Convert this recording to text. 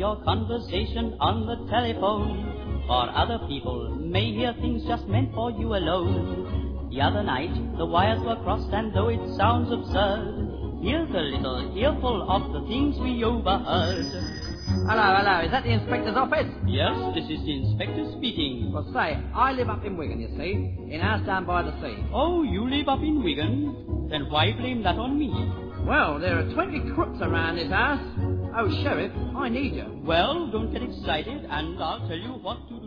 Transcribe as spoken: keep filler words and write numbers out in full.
your conversation on the telephone, for other people may hear things just meant for you alone. The other night, the wires were crossed, and though it sounds absurd, here's a little earful of the things we overheard. Hello, hello, is that the inspector's office? Yes, this is the inspector speaking. Well, say, I live up in Wigan, you see, in a house down by the sea. Oh, you live up in Wigan? Then why blame that on me? Well, there are twenty crooks around this house. Oh, Sheriff, I need you. Well, don't get excited, and I'll tell you what to